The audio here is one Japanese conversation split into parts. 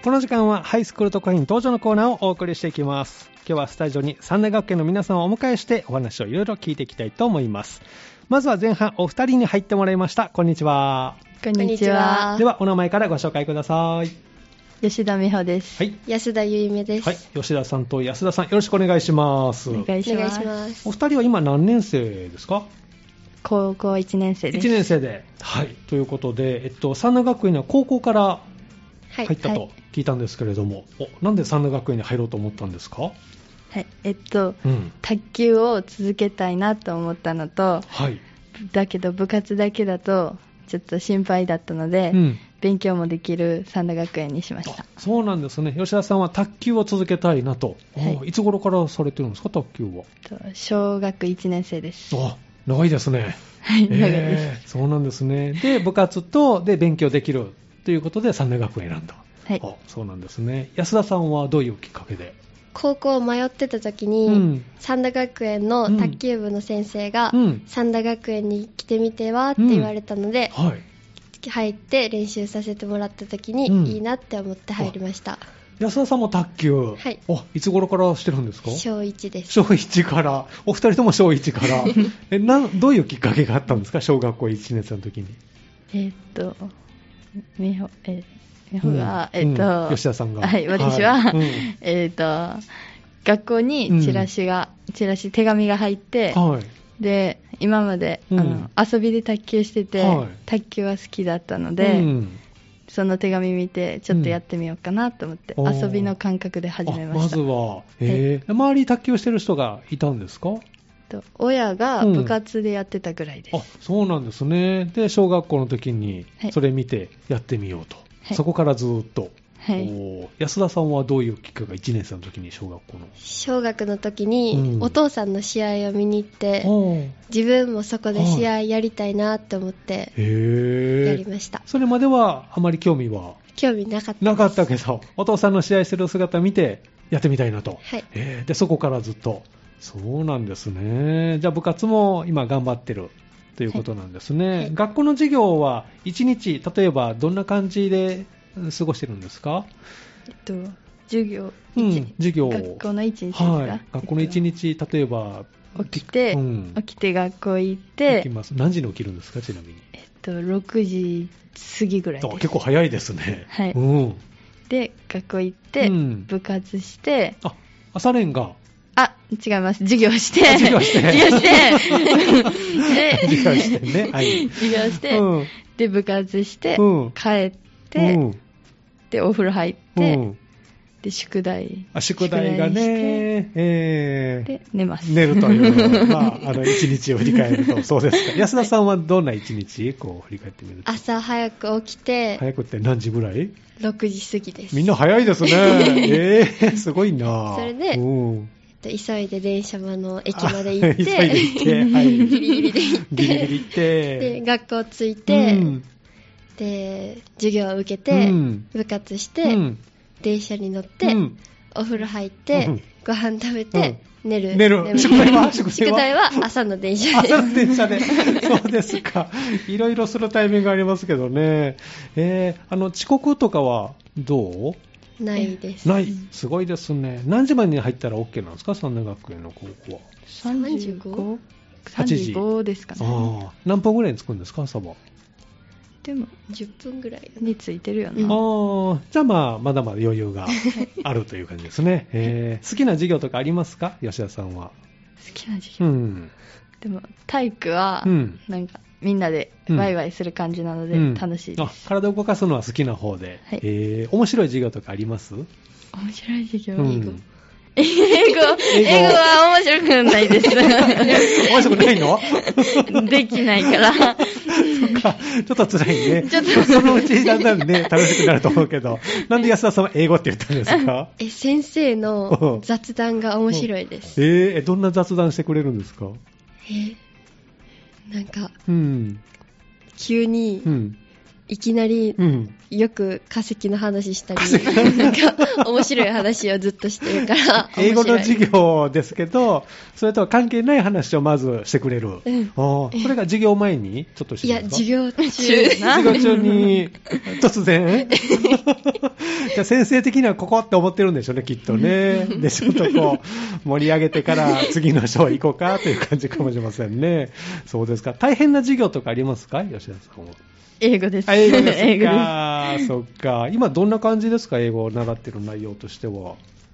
この時間はハイスクール特派員登場のコーナーをお送りしていきます。今日はスタジオに三大学園の皆さんをお迎えしてお話をいろいろ聞いていきたいと思います。まずは前半お二人に入ってもらいました。こんにちは。 こんにちは。 ではお名前からご紹介ください。 吉田美穂です。 はい。 安田ゆいめです。 はい。吉田さんと安田さんよろしくお願いします。 お願いします。 お二人は今何年生ですか？ 高校1年生です。 1年生で。はい。ということで、三大学園には高校から入ったと聞いたんですけれども、なんで三大学園に入ろうと思ったんですか？ はい、卓球を続けたいなと思ったのと、はい、だけど部活だけだとちょっと心配だったので、勉強もできる三大学園にしました。 そうなんですね。吉田さんは卓球を続けたいなと、はい、いつ頃からされてるんですか、卓球は？ 小学1年生です。 長いですね。 はい、長いです。 そうなんですね。で、部活とで勉強できるということで三大学園選んだ。 はい。 そうなんですね。安田さんはどういうきっかけで？ 高校迷ってた時に、三田学園の卓球部の先生が、三田学園に来てみてはって言われたので、はい、入って練習させてもらった時に、いいなって思って入りました。 安田さんも卓球、はい、いつ頃からしてるんですか？ 小1です。 小1から。お二人とも小1からどういうきっかけがあったんですか、小学校1年生の時に？ 美穂が、 吉田さんが。 はい、私は、学校にチラシ、手紙が入って、で、今まで、遊びで卓球してて、卓球は好きだったので、その手紙見て、ちょっとやってみようかなと思って、遊びの感覚で始めました。 まずは、周り卓球してる人がいたんですか？ 親が部活でやってたぐらいです。 そうなんですね。で、小学校の時にそれ見てやってみようと。そこからずっと。安田さんはどういうきっかけが1年生の時に小学の時に、お父さんの試合を見に行って、自分もそこで試合やりたいなと思ってやりました。 それまではあまり興味なかったです。なかったけど、お父さんの試合してる姿を見てやってみたいなと。 はい。 で、そこからずっと。そうなんですね。じゃあ部活も今頑張ってるということなんですね。はい、学校の授業は1日、例えばどんな感じで過ごしてるんですか？ 授業、学校の1日ですか？ はい。学校の1日、例えば起きて学校行って、 行きます。何時に起きるんですか、ちなみに ？6時過ぎぐらいです。 結構早いですね。 はい。で、学校行って、部活して、 朝練が違います。授業して。 授業して。 授業して。 授業してね。はい。 授業して、で、部活して、帰って、で、お風呂入って、で、宿題がね、で、寝ます。 寝るという一日を振り返ると、そうですか。安田さんはどんな一日振り返ってみると？ 朝早く起きて。 早くって何時ぐらい ？6時過ぎです。 みんな早いですね。すごいな。 それで、急いで電車の駅まで行って、 急いで行って、はい、 ギリギリで行って、 ギリギリ行って、 で、学校着いて、で、授業を受けて、部活して、電車に乗って、お風呂入って、ご飯食べて、寝る。 宿題は朝の電車で。 朝の電車で。そうですか。いろいろするタイミングがありますけどね。遅刻とかはどう？ ないです。 ない。すごいですね。何時までに入ったら OK なんですか、三大学園の高校は ？35 35 ですかね。 何分ぐらいに着くんですか、朝は？ でも 10分ぐらいに着いてるよな。 じゃあまだまだ余裕があるという感じですね。好きな授業とかありますか、吉田さんは？ 好きな授業、でも体育はなんかみんなでワイワイする感じなので楽しいです。 体を動かすのは好きな方で、面白い授業とかあります？ 面白い授業、英語は面白くないです。 面白くないの？ できないから。そっか、ちょっと辛いね。そのうちだんだんね、楽しくなると思うけど、なんで安田さんは英語って言ったんですか？ 先生の雑談が面白いです。 どんな雑談してくれるんですか？ なんか、急に、 いきなり、よく化石の話したり、なんか面白い話をずっとしてるから、 英語の授業ですけど、それとは関係ない話をまずしてくれる。これが授業前にちょっとしてるんですか？ いや、授業中に突然じゃあ先生的にはここって思ってるんでしょうね、きっとね。で、ちょっとこう、盛り上げてから次の章行こうかという感じかもしれませんね。そうですか。大変な授業とかありますか？吉田さんは。 英語です。 英語ですか。そっか。今どんな感じですか？英語を習ってる内容としては。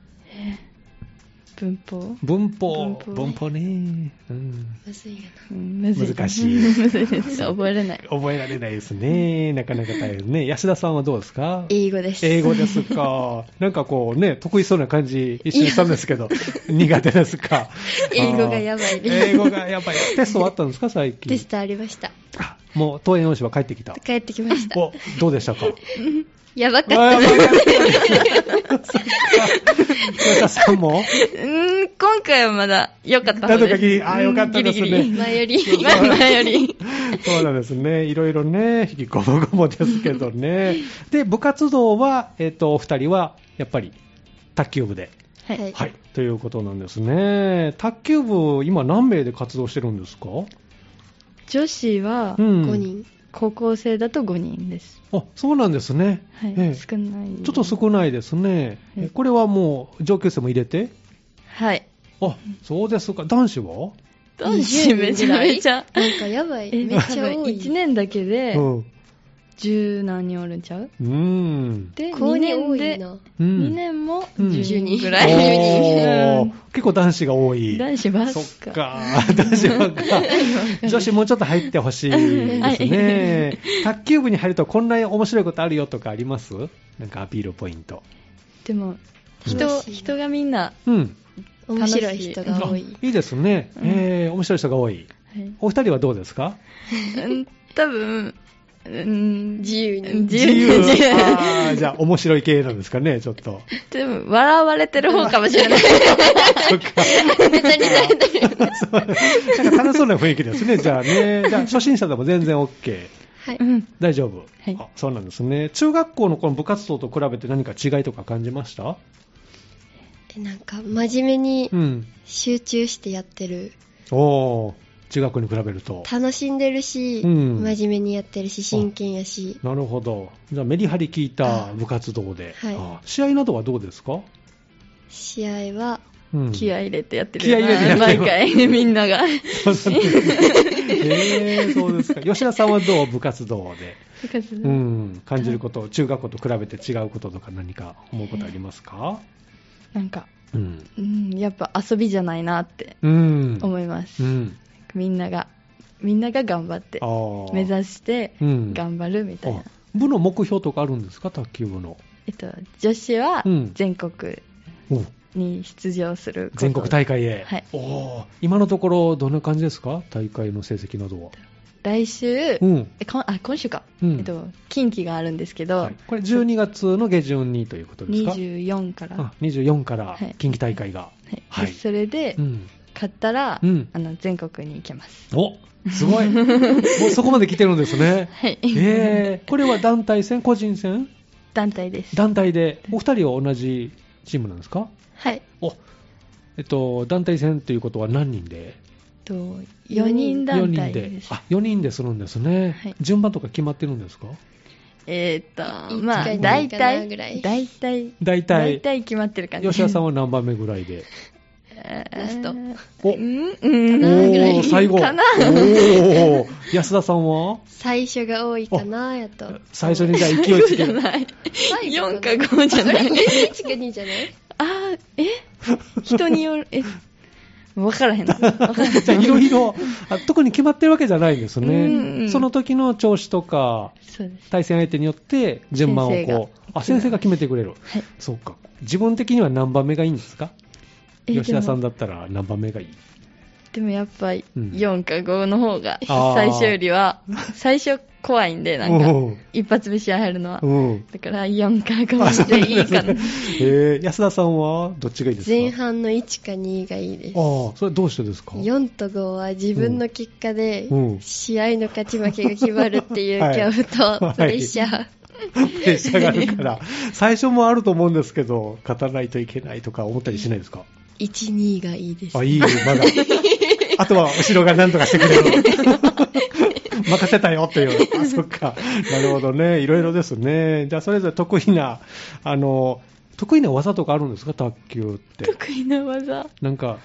文法ね。 むずいよな。難しい。 覚えれない。 覚えられないですね。なかなか大変ね。安田さんはどうですか？ 英語です。 英語ですか。なんかこうね、得意そうな感じ一瞬したんですけど、苦手ですか？ 英語がやばいです。 英語がやばい。テストはあったんですか？最近。 テストありました。 もう東園王子は帰ってきた。 帰ってきました。 どうでしたか？ やばかったです。 吉田さんも今回はまだ良かったです。 良かったですね。 前より。 そうなんですね。いろいろね、引きこもごもですけどね。で、部活動は、お二人は、やっぱり、卓球部で。 はい。 ということなんですね。卓球部、今何名で活動してるんですか？ 女子は 5人。 高校生だと5人です。 そうなんですね。 はい。少ない。 ちょっと少ないですね。これはもう上級生も入れて？ はい。 そうですか。男子は？ 男子めちゃめちゃ。 なんかやばい。めっちゃ多い。 1年だけで、10何人おるんちゃう？ で、 2年で、2年も10人ぐらい。結構男子が多い。 男子ばっか。 そっか。男子ばっか。女子もうちょっと入ってほしいですね。卓球部に入るとこんな面白いことあるよとかあります？なんかアピールポイント。 でも、人がみんな、 面白い人が多い。 いいですね。面白い人が多い。お二人はどうですか？ 多分、自由。 じゃあ面白い系なんですかね、ちょっと。 でも、笑われてる方かもしれない。 そっか。 ネタにされてる。 なんか楽しそうな雰囲気ですね、じゃあね。じゃあ初心者でも全然 OK。 はい。 大丈夫。 はい。 そうなんですね。中学校のこの部活動と比べて何か違いとか感じました？ なんか真面目に集中してやってる。 中学に比べると楽しんでるし、真面目にやってるし、真剣やし。 なるほど。じゃあメリハリ効いた部活動で。試合などはどうですか？ 試合は気合い入れてやってる。気合い入れてやってる。毎回みんなが。 そうですか。吉田さんはどう？部活動で。感じること、中学校と比べて違うこととか何か思うことありますか？ なんか、やっぱ遊びじゃないなって思います。みんなが頑張って目指して頑張るみたいな。 部の目標とかあるんですか？卓球部の。 女子は全国に出場すること。 全国大会へ。 はい。 今のところどんな感じですか？大会の成績などは。 来週、今週か、近畿があるんですけど、 これ12月の下旬にということですか ？24から。 24から近畿大会が。 はい。それで、勝ったら、全国に行けます。 すごい。もうそこまで来てるんですね。 はい。 これは団体戦、個人戦？ 団体です。 団体で。お二人は同じチームなんですか？ はい。 団体戦ということは何人で ？4人団体です。 4人でするんですね。順番とか決まってるんですか？ まあ、大体決まってる感じ。 吉田さんは何番目ぐらいで？ ラスト。 最後。安田さんは？ 最初が多いかなやと。 最初にじゃあ勢いつける。 4か5じゃない。 1か2じゃない？ 人による、分からへん。じゃあいろいろ、特に決まってるわけじゃないんですね。その時の調子とか、対戦相手によって順番を先生が決めてくれる。そうか。自分的には何番目がいいんですか？吉田さんだったら何番目がいい？ でもやっぱり4か5の方が最初よりは、最初怖いんで、なんか、一発目試合入るのは。だから、4か5していいかな。 安田さんはどっちがいいですか？ 前半の1か2がいいです。 ああ、それどうしてですか ？4と5は自分の結果で、試合の勝ち負けが決まるっていう恐怖とプレッシャー。 プレッシャーがあるから、最初もあると思うんですけど、勝たないといけないとか思ったりしないですか ？1、2がいいです。 あ、いい、まだ。あとは後ろが何とかしてくれる。任せたよっていう。あ、そっか。なるほどね。いろいろですね。じゃあ、それぞれ得意な技とかあるんですか、卓球って。 得意な技。 なんか、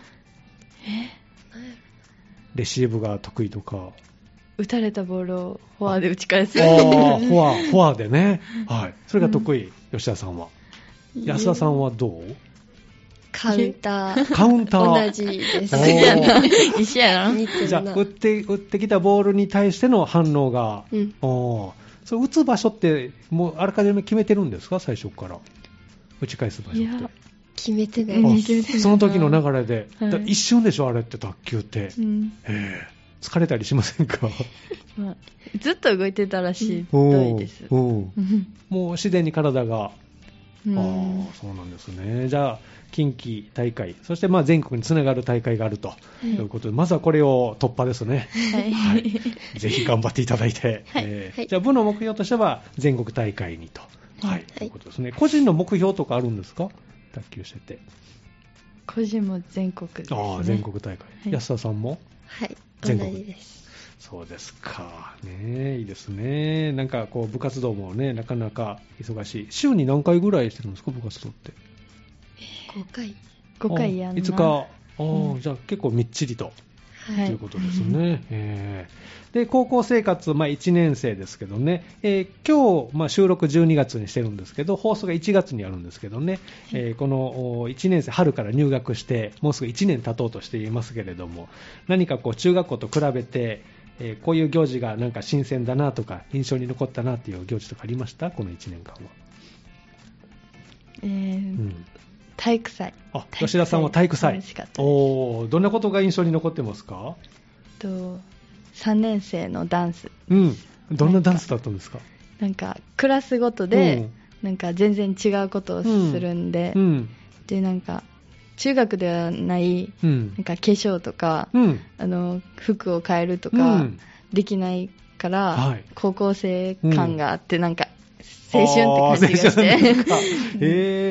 レシーブが得意とか。 打たれたボールをフォアで打ち返す。 フォアでね。はい。それが得意、吉田さんは。安田さんはどう？ カウンター。同じです。 一緒やな。 じゃあ、打ってきたボールに対しての反応が。それ打つ場所って、もうあらかじめ決めてるんですか、最初から。打ち返す場所って。いや、 決めてないです。 その時の流れで。一瞬でしょ、あれって卓球って。疲れたりしませんか？ ずっと動いてたらしどいです。 もう自然に体が。そうなんですね。じゃあ、近畿大会、そしてまあ全国につながる大会があるということで、まずはこれを突破ですね。ぜひ頑張っていただいて。じゃあ、部の目標としては全国大会にと。ということですね。個人の目標とかあるんですか？卓球してて。 個人も全国ですね。 全国大会。安田さんも？ はい、全国です。 そうですか。ね、いいですね。なんかこう部活動もね、なかなか忙しい。週に何回ぐらいしてるんですか、部活動って？ 5 回やんな。 いつか。じゃあ結構みっちりと。ということですね。で、高校生活、1年生ですけどね、今日、収録12月にしてるんですけど、放送が1月にあるんですけどね、この1年生、春から入学して、もうすぐ1年経とうとしていますけれども、何かこう中学校と比べて、こういう行事がなんか新鮮だなとか、印象に残ったなっていう行事とかありました？この1年間は。 体育祭。 吉田さんは体育祭。どんなことが印象に残ってますか ？3年生のダンス。 どんなダンスだったんですか？ なんかクラスごとで、なんか全然違うことをするんで、でなんか中学ではない、なんか化粧とか、服を変えるとか、できないから、高校生感があって、なんか青春って感じがして。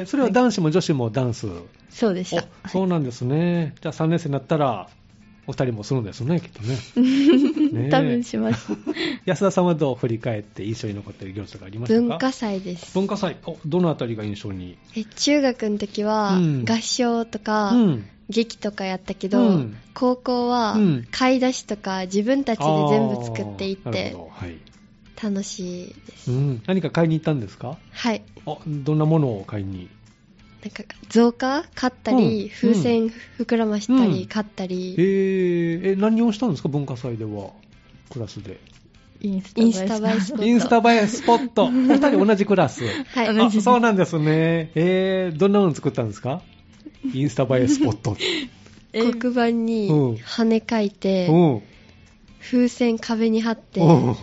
それは男子も女子もダンス？ そうでした。 そうなんですね。じゃあ3年生になったら、お二人もするんですね、きっとね。 多分します。 安田さんはどう振り返って印象に残っている行事とかありましたか？ 文化祭です。 文化祭。どのあたりが印象に？ 中学の時は、合唱とか、劇とかやったけど、高校は、買い出しとか自分たちで全部作っていって、楽しいです。 何か買いに行ったんですか？ はい。 どんなものを買いに？ なんか造花買ったり、風船膨らましたり買ったり。 何をしたんですか、文化祭では、クラスで？ インスタ映えスポット。 インスタ映えスポット。お二人同じクラス。 はい。 そうなんですね。どんなの作ったんですか？インスタ映えスポット。 黒板に羽描いて、風船壁に貼って、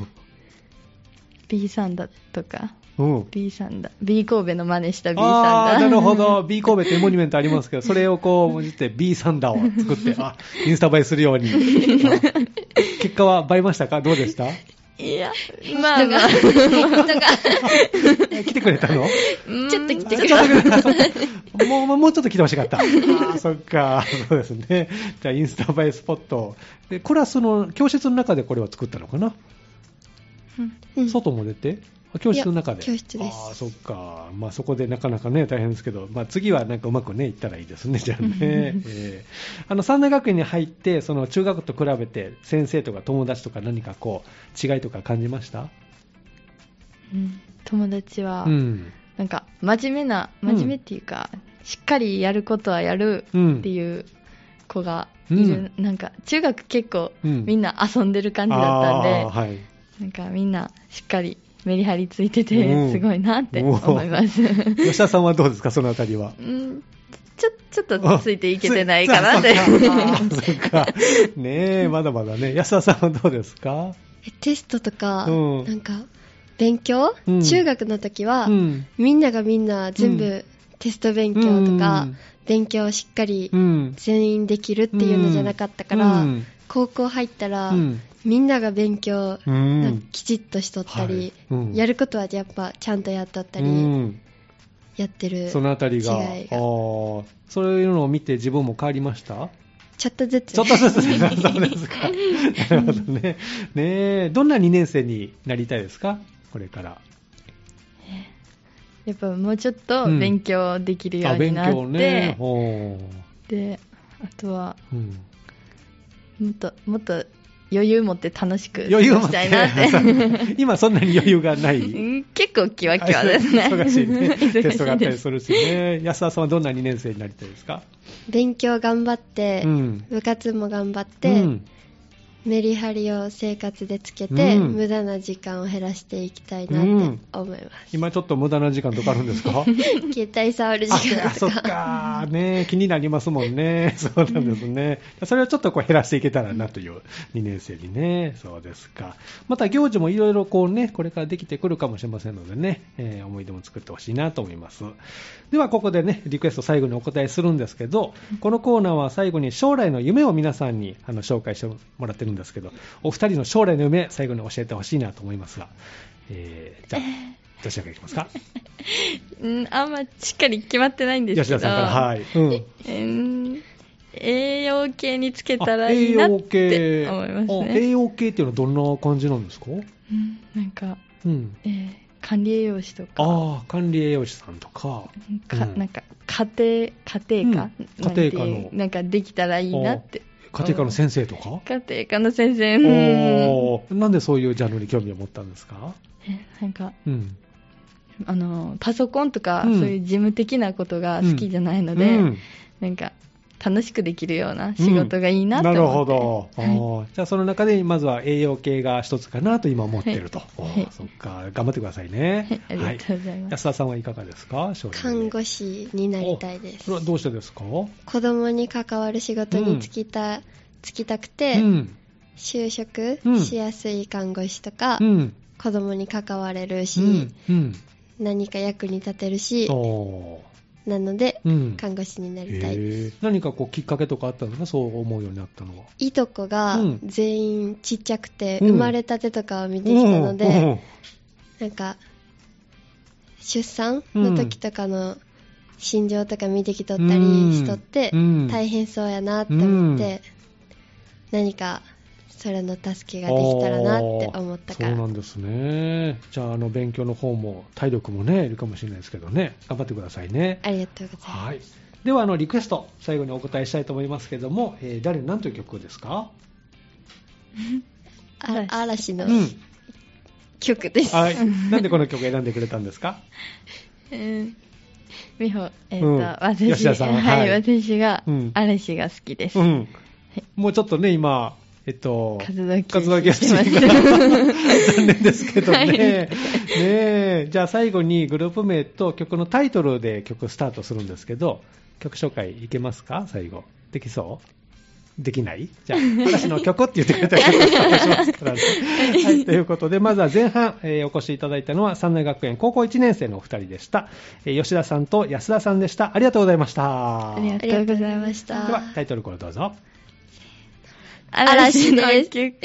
B サンダとか。B サンダ B 神戸の真似した B サンダ。 なるほど。B 神戸ってモニュメントありますけど、それをこうもじって B サンダを作ってインスタ映えするように。結果は映えましたか？どうでした？ いや、まあまあ。 来てくれたの？ ちょっと来てくれた。 もうちょっと来てほしかった。そっか。そうですね。じゃあインスタ映えスポット。で、クラスの教室の中でこれを作ったのかな？外も出て？教室の中で。 教室です。 そっか。そこでなかなかね、大変ですけど、次はなんかうまくね、いったらいいですね、じゃあね。三大学園に入って、その中学と比べて、先生とか友達とか何かこう、違いとか感じました？ 友達は、なんか、真面目っていうか、しっかりやることはやるっていう子がいる。なんか、中学結構、みんな遊んでる感じだったんで、なんかみんなしっかり、メリハリついてて、すごいなって思います。 吉田さんはどうですか、そのあたりは？ ちょっとついていけてないかなって。 そっか。ねえ、まだまだね。安田さんはどうですか？ テストとか、なんか勉強、中学の時は、みんながみんな全部テスト勉強とか、勉強をしっかり全員できるっていうのじゃなかったから、高校入ったら、みんなが勉強きちっとしとったり、やることはやっぱちゃんとやっとったり、やってる違いが。 そのあたりが、そういうのを見て自分も変わりました？ ちょっとずつ。 ちょっとずつね。そうですか。なるほどね。ねえ、どんな2年生になりたいですか？これから。 やっぱもうちょっと勉強できるようになって、勉強ね。で、あとは、もっと余裕持って楽しく過ごしたいなって。 今そんなに余裕がない？ 結構キワキワですね。 忙しいね。テストがあったりするしね。安田さんはどんな2年生になりたいですか？ 勉強頑張って、部活も頑張って、メリハリを生活でつけて、無駄な時間を減らしていきたいなって思います。 今ちょっと無駄な時間とかあるんですか？ 携帯触る時間とか。 そっかね、気になりますもんね。そうなんですね。それをちょっと減らしていけたらなという2年生にね。そうですか。また行事もいろいろこれからできてくるかもしれませんのでね、思い出も作ってほしいなと思います。ではここでね、リクエスト最後にお答えするんですけど、このコーナーは最後に将来の夢を皆さんに紹介してもらってるんですけど、お二人の将来の夢最後に教えてほしいなと思いますが、じゃあどちらからいきますか？ あんましっかり決まってないんですけど、 吉田さんから、はい、 栄養系につけたらいいなって思いますね。 栄養系っていうのはどんな感じなんですか？ なんか、管理栄養士とか、 管理栄養士さんとか、 なんか家庭科のなんかできたらいいなって。 家庭科の先生とか？ 家庭科の先生。 なんでそういうジャンルに興味を持ったんですか？ なんか、パソコンとか、そういう事務的なことが好きじゃないので、なんか楽しくできるような仕事がいいなと思って。なるほど。じゃあその中でまずは栄養系が一つかなと今思っていると。そっか、頑張ってくださいね。 ありがとうございます。 安田さんはいかがですか？ 看護師になりたいです。 それはどうしてですか？ 子供に関わる仕事に就きたくて、就職しやすい看護師とか、子供に関われるし、何か役に立てるし、なので、看護師になりたいです。 何かきっかけとかあったのか、そう思うようになったのは？ いとこが全員ちっちゃくて、生まれたてとかを見てきたので、なんか出産の時とかの心情とか見てきとったりしとって、大変そうやなって思って、何かそれの助けができたらなって思ったから。 そうなんですね。じゃあ勉強の方も体力もねいるかもしれないですけどね、頑張ってくださいね。 ありがとうございます。 はい。ではリクエスト最後にお答えしたいと思いますけども、何という曲ですか？ 嵐の曲です。 はい。なんでこの曲を選んでくれたんですか？ 美穂、吉田さん、 はい、私が嵐が好きです。 もうちょっとね今活動休止してます。 残念ですけどね。じゃあ最後にグループ名と曲のタイトルで曲スタートするんですけど、曲紹介いけますか？最後できそう？できない？じゃあ私の曲って言ってくれたら曲スタートしますからね。はい、ということでまずは前半、お越しいただいたのは三大学園高校1年生のお二人でした。吉田さんと安田さんでした。ありがとうございました。 ありがとうございました。 ではタイトルコールどうぞ。 嵐の曲。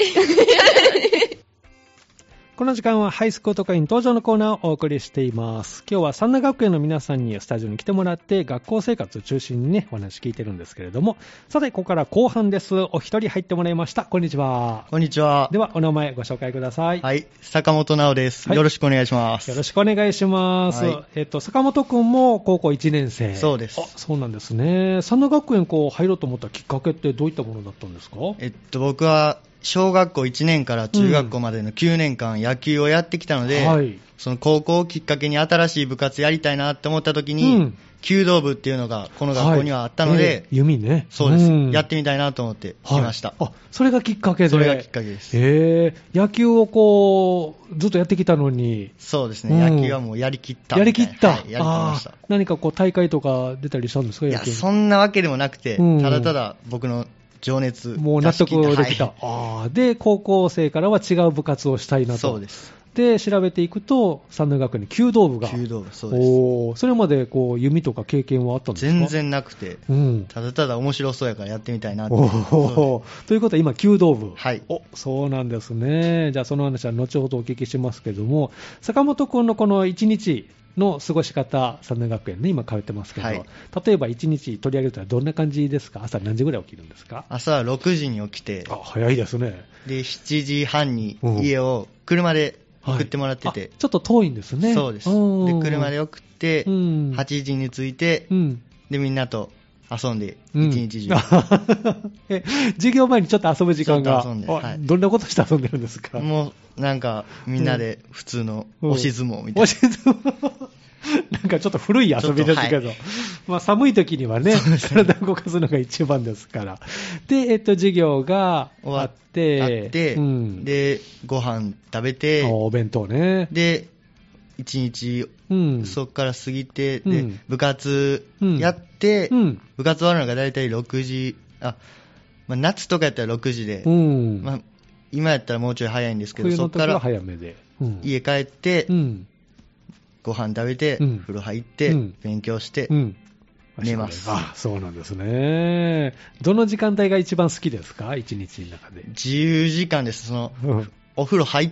この時間はハイスクート会員登場のコーナーをお送りしています。今日は三田学園の皆さんにスタジオに来てもらって学校生活を中心にねお話聞いてるんですけれども、さてここから後半です。お一人入ってもらいました。こんにちは。 こんにちは。 ではお名前ご紹介ください。 はい、坂本直です、はい、よろしくお願いします。 よろしくお願いします、はい、坂本くんも高校1年生。 そうです。 そうなんですね。三田学園入ろうと思ったきっかけってどういったものだったんですか？ 僕は小学校1年から中学校までの9年間野球をやってきたので、その高校をきっかけに新しい部活やりたいなって思った時に、弓道部っていうのがこの学校にはあったので、 弓ね。 そうです、やってみたいなと思って来ました。 それがきっかけで。 それがきっかけです。 野球をずっとやってきたのに。 そうですね、野球はもうやりきったみたいな。 やりきった、 やりきました。 何か大会とか出たりしたんですか？ いや、そんなわけでもなくて、ただただ僕の情熱もう納得できた。 はい、 で、高校生からは違う部活をしたいなと。 そうです。 で、調べていくと、三大学園に弓道部が。 弓道部、そうです。 それまでこう弓とか経験はあったんですか？ 全然なくて、ただただ面白そうやからやってみたいなって。 ということは今、弓道部。 はい。 そうなんですね。じゃあその話は後ほどお聞きしますけども、坂本君のこの1日の過ごし方、三大学園ね、今通ってますけど、はい、例えば1日取り上げるとはどんな感じですか？朝何時ぐらい起きるんですか？ 朝は6時に起きて。 早いですね。 で、7時半に家を車で送ってもらってて、 ちょっと遠いんですね。 そうです。で、車で送って、8時に着いて、で、みんなと遊んで、一日中。 授業前にちょっと遊ぶ時間が、 遊んで、はい、 どんなことして遊んでるんですか？ もう、なんか、みんなで普通の押し相撲みたいな。 押し相撲なんかちょっと古い遊びですけど、まあ寒い時にはね、体を動かすのが一番ですから。で、授業が終わって、 で、ご飯食べて、 お弁当ね。 で、一日、そこから過ぎて、で、部活やって、部活終わるのがだいたい6時、夏とかやったら6時で、今やったらもうちょい早いんですけど、そこから早めで、 家帰って、ご飯食べて、風呂入って、勉強して、寝ます。 そうなんですね。どの時間帯が一番好きですか？一日の中で。 自由時間です。お風呂入って、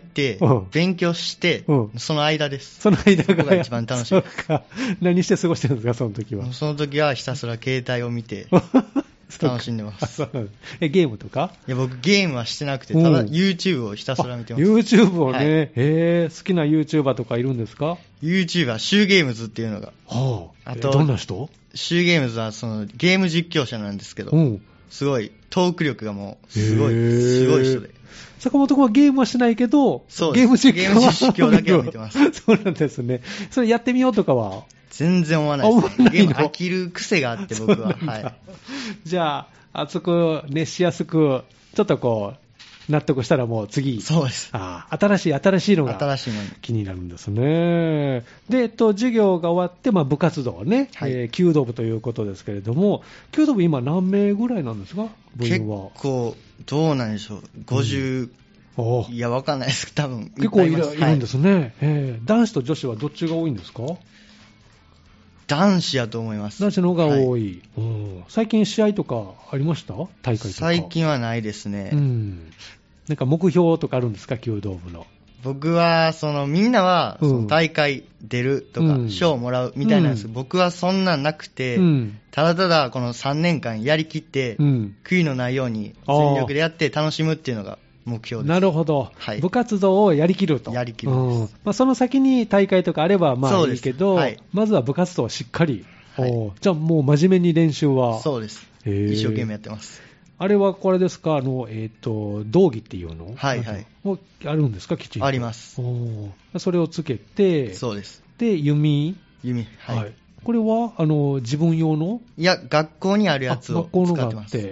勉強して、その間です。 その間が一番楽しいです。 何して過ごしてるんですか、その時は。 その時はひたすら携帯を見て、楽しんでます。 ゲームとか？ いや、僕ゲームはしてなくて、ただ YouTube をひたすら見てます。 YouTube をね、好きな YouTuber とかいるんですか？ YouTuber、シューゲームズっていうのが。 あと、どんな人？ シューゲームズはゲーム実況者なんですけど、すごい、トーク力がもう、すごい人で。 坂本君はゲームはしないけど、ゲーム実況だけは見てます。 そうなんですね。それやってみようとかは？ 全然思わないですね。ゲーム飽きる癖があって、僕は。はい。 じゃあ、熱く、熱しやすく、ちょっとこう、納得したらもう次。 そうです。 新しいのが気になるんですね。で、授業が終わって、部活動ね、弓道部ということですけれども、弓道部今何名ぐらいなんですか？部員は。 結構、どうなんでしょう。50、いや、わかんないです。多分。 結構いるんですね。男子と女子はどっちが多いんですか？ 男子やと思います。 男子の方が多い。最近試合とかありました？大会とか。 最近はないですね。 なんか目標とかあるんですか？弓道部の。 僕は、みんなは、大会出るとか、賞をもらうみたいなんですけど、僕はそんなんなくて、ただただこの3年間やりきって、悔いのないように全力でやって楽しむっていうのが目標です。 なるほど。部活動をやりきると。 やりきるんです。 その先に大会とかあればいいけど、まずは部活動をしっかり。じゃあもう真面目に練習は。 そうです。一生懸命やってます。 あれはこれですか、道着っていうの？ あるんですか、きちんと。 あります。 それをつけて、 そうです。 で、弓。 はい。 これは、自分用の？ いや、学校にあるやつを使ってます。 学校のがあって。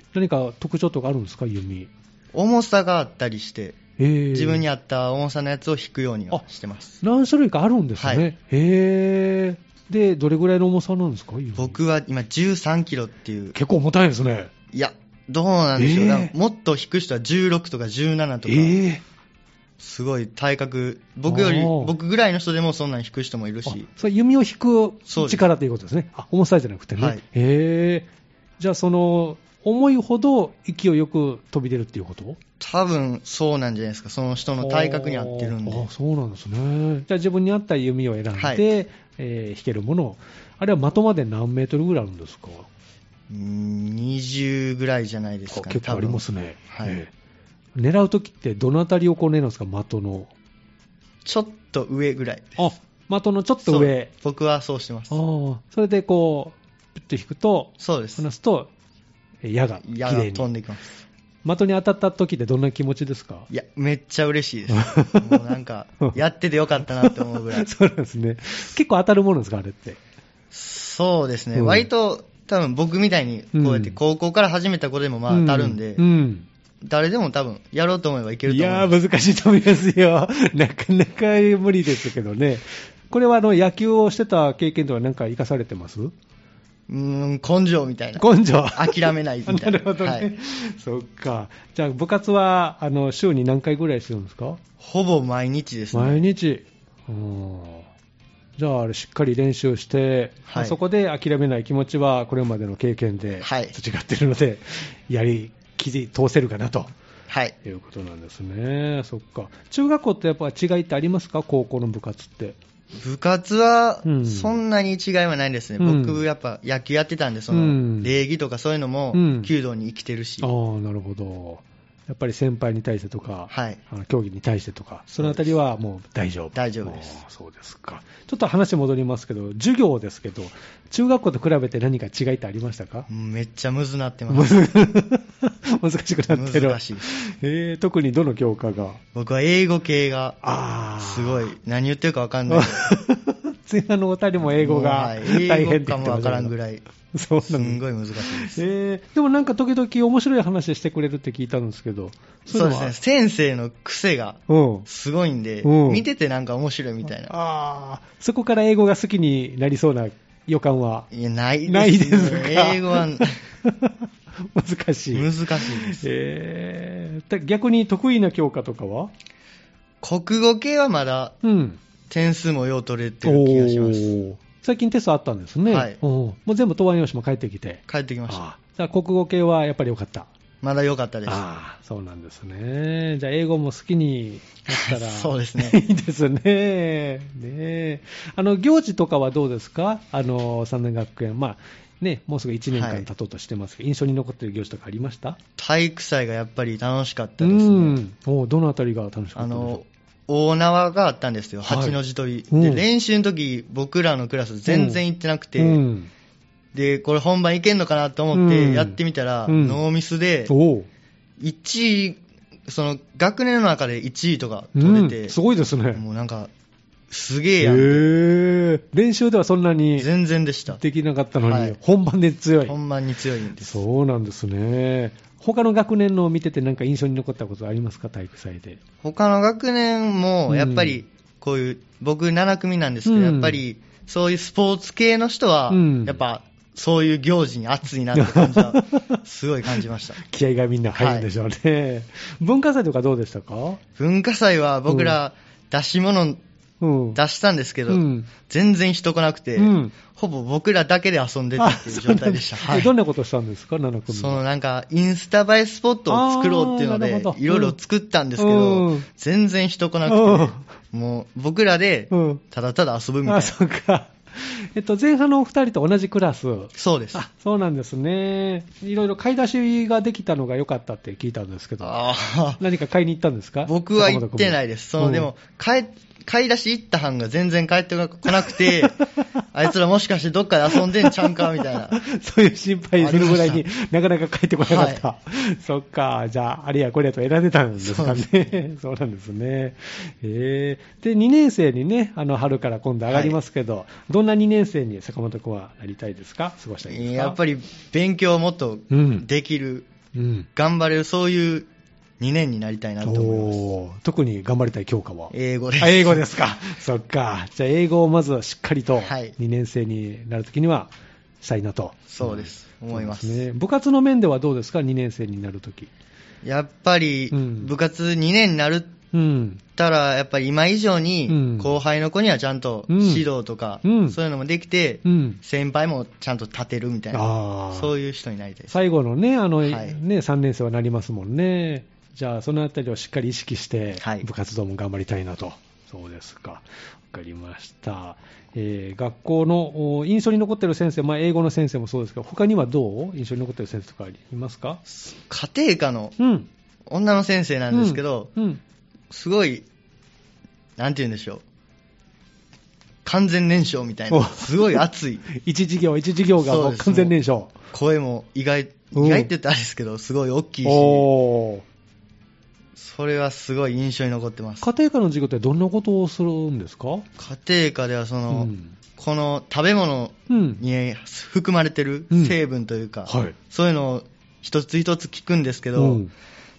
何か特徴とかあるんですか、弓。 重さがあったりして、自分に合った重さのやつを引くようにはしてます。 何種類かあるんですね。で、どれぐらいの重さなんですか？ 僕は今13キロっていう。 結構重たいですね。 いや、どうなんでしょう。もっと引く人は16とか17とか。すごい体格、僕ぐらいの人でもそんなに引く人もいるし。 それ弓を引く力ということですね。重さじゃなくてね。じゃあ重いほど勢いよく飛び出るっていうこと？ 多分そうなんじゃないですか。その人の体格に合ってるんで。 そうなんですね。じゃあ自分に合った弓を選んで、引けるものを。あれは的まで何メートルぐらいあるんですか ？20ぐらいじゃないですかね。 結構ありますね。狙うときってどのあたりを狙うんですか？的の。ちょっと上ぐらい。 的のちょっと上。 僕はそうしてます。 それでこう、ピッと引くと、 そうです。 離すと、矢が綺麗に飛んでいきます。 的に当たった時ってどんな気持ちですか？ いや、めっちゃ嬉しいです。もうなんか、やっててよかったなって思うぐらい。 そうなんですね。結構当たるものですか、あれって。 そうですね。割と、多分僕みたいに、こうやって高校から始めた子でも当たるんで、誰でも多分やろうと思えばいけると思います。 いやー、難しいと思いますよ。なかなか無理ですけどね。これは野球をしてた経験とは何か活かされてます？ 根性みたいな。 根性。 諦めないみたいな。 なるほどね。はい、そっか。じゃあ部活は週に何回ぐらいするんですか？ ほぼ毎日ですね。 毎日。じゃあ、しっかり練習して、はい、そこで諦めない気持ちはこれまでの経験で培っているので、はい、通せるかなと、はい、いうことなんですね。そっか。中学校ってやっぱ違いってありますか？高校の部活って。 部活はそんなに違いはないんですね。僕やっぱ野球やってたんで、礼儀とかそういうのも弓道に生きてるし。 なるほど。やっぱり先輩に対してとか、はい、競技に対してとか、そのあたりはもう大丈夫。 大丈夫です。 そうですか。ちょっと話戻りますけど、授業ですけど、中学校と比べて何か違いってありましたか？ めっちゃむずなってます。 難しくなってる。 難しい。 特にどの教科が？ 僕は英語系が、すごい、何言ってるか分かんない。 前半のお二人も英語が大変って言ってましたけど。 英語かも分からんぐらい。 そうなんすんごい難しいです。 でもなんか時々面白い話してくれるって聞いたんですけど。 そうですね。先生の癖がすごいんで、見ててなんか面白いみたいな。 そこから英語が好きになりそうな予感は？ いや、ないです。 ないですか。 英語は難しい。 難しいです。逆に得意な教科とかは？ 国語系はまだ点数もよう取れてる気がします。 最近テストあったんですね。はい。もう全部答案用紙も返ってきて。 帰ってきました。 じゃあ国語系はやっぱり良かった？ まだ良かったです。 そうなんですね。じゃあ英語も好きになったらそうですね。 いいですね。行事とかはどうですか？三年学園。もうすぐ1年間経とうとしてますけど、印象に残っている行事とかありました？ 体育祭がやっぱり楽しかったですね。 どのあたりが楽しかったでしょう？ 大縄があったんですよ、8の字取り、で練習の時僕らのクラス全然行ってなくて、でこれ本番いけんのかなと思ってやってみたら、ノーミスで1位、その学年の中で1位とか取れて、 すごいですね。 もうなんかすげえやん。 練習ではそんなに全然でしたできなかったのに、本番で強い。 本番に強いんです。 そうなんですね。他の学年のを見ててなんか印象に残ったことありますか？体育祭で。 他の学年もやっぱりこういう、僕7組なんですけど、やっぱりそういうスポーツ系の人はやっぱそういう行事に熱いなって感じはすごい感じました。 気合がみんな入るんでしょうね。文化祭とかどうでしたか？ 文化祭は僕ら出し物出したんですけど、全然人来なくて、ほぼ僕らだけで遊んでたっていう状態でした。 どんなことしたんですか、7組は。 なんかインスタ映えスポットを作ろうっていうのでいろいろ作ったんですけど、全然人来なくて、もう僕らでただただ遊ぶみたいな。 そうか。前半のお二人と同じクラス。 そうです。 そうなんですね。いろいろ買い出しができたのが良かったって聞いたんですけど、何か買いに行ったんですか？ 僕は行ってないです。でも買い出し行った班が全然帰ってこなくて、あいつらもしかしてどっかで遊んでんちゃんかみたいな。 そういう心配するぐらいになかなか帰ってこなかった。そっか、じゃあ、あれやこれやと選んでたんですかね。そうなんですね。で、2年生にね、春から今度上がりますけど、どんな2年生に坂本君はなりたいですか？過ごしたいですか？ やっぱり勉強をもっとできる、頑張れる、そういう2年になりたいなと思います。 特に頑張りたい教科は英語です。 英語ですか。そっか。じゃあ英語をまずしっかりと2年生になるときにはしたいなと。 そうです、思います。 部活の面ではどうですか、2年生になるとき。 やっぱり部活2年になるたら、やっぱり今以上に後輩の子にはちゃんと指導とか、そういうのもできて、先輩もちゃんと立てるみたいな、そういう人になりたいです。 最後のね、3年生はなりますもんね。じゃあそのあたりをしっかり意識して部活動も頑張りたいなと。そうですか。わかりました。学校の印象に残っている先生、英語の先生もそうですけど、他にはどう印象に残っている先生とかいますか？ 家庭科の女の先生なんですけど、すごい、なんて言うんでしょう。完全燃焼みたいな。すごい熱い。 一授業がもう完全燃焼。 声も意外って言ったらあれですけど、すごい大きいし。それはすごい印象に残ってます。 家庭科の授業ってどんなことをするんですか？ 家庭科ではこの食べ物に含まれてる成分というか、そういうのを一つ一つ聞くんですけど、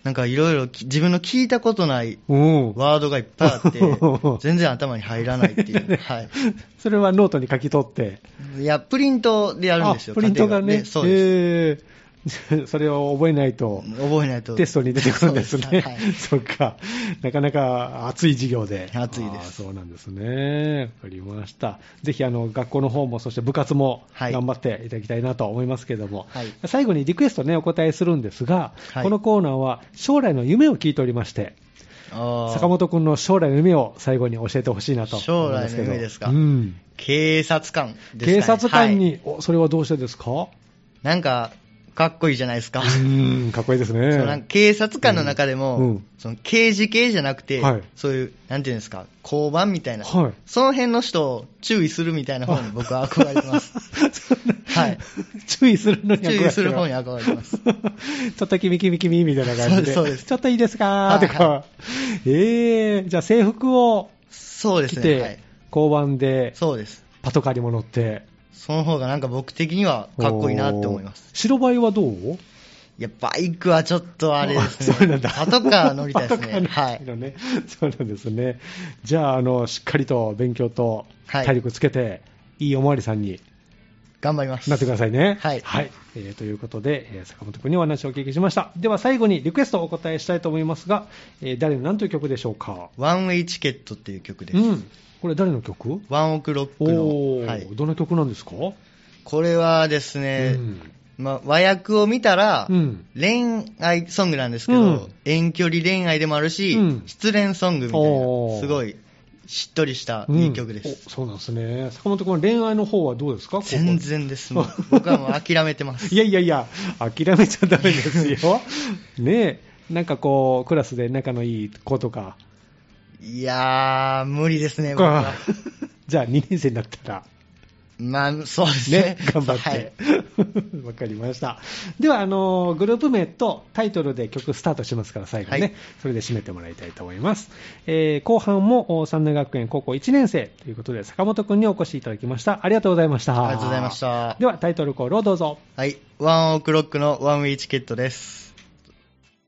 なんかいろいろ自分の聞いたことないワードがいっぱいあって、全然頭に入らないっていう。はい。 それはノートに書き取って。 いや、プリントでやるんですよ。 プリントがね。 そうです。 それを覚えないとテストに出てくるんですね。そっか。なかなか熱い授業で。 熱いです。 そうなんですね。わかりました。ぜひ学校の方もそして部活も頑張っていただきたいなと思いますけれども、はい、最後にリクエストねお答えするんですが、はい、このコーナーは将来の夢を聞いておりまして、坂本君の将来の夢を最後に教えてほしいなと思いますけど。 将来の夢ですか。警察官ですかね。 警察官に、はい、それはどうしてですか？ なんかかっこいいじゃないですか。 かっこいいですね。 なんか警察官の中でも、その刑事系じゃなくて、はい、そういう、なんていうんですか、交番みたいな、はい、その辺の人を注意するみたいな方に僕は憧れてます。はい。 注意するのに憧れてます。 注意する方に憧れてます。 ちょっとキミみたいな感じで。 そうです。 ちょっといいですかとか。じゃあ制服を着て、はい、交番で、 そうです。 パトカーにも乗って、 その方がなんか僕的にはかっこいいなって思います。 白バイはどう？ いや、バイクはちょっとあれですね。そうなんだ。パトカー乗りたいですね。はい。 そうなんですね。じゃあ、しっかりと勉強と体力つけて、いいおまわりさんに頑張ります。 なってくださいね。 はい。 はい。ということで、坂本君にお話をお聞きしました。では最後にリクエストをお答えしたいと思いますが、誰の何という曲でしょうか？ ワンウェイチケットっていう曲です。 これ誰の曲？ ワンオクロックの。 はい。どんな曲なんですか？ これはですね、和訳を見たら、恋愛ソングなんですけど、遠距離恋愛でもあるし、失恋ソングみたいな、すごいしっとりしたいい曲です。 そうなんですね。坂本君、恋愛の方はどうですか？ 全然です。僕はもう諦めてます。 いや、諦めちゃダメですよ。ねえ、なんかこう、クラスで仲のいい子とか。 いやー、無理ですね、僕は。 じゃあ、2年生になったら。 まあ、そうですね。 頑張って。わかりました。では、グループ名とタイトルで曲スタートしますから、最後ね、はい、それで締めてもらいたいと思います。後半も三大学園高校1年生ということで、坂本くんにお越しいただきました。ありがとうございました。 ありがとうございました。 では、タイトルコールをどうぞ。 はい。ワンオクロックのワンウェイチケットです。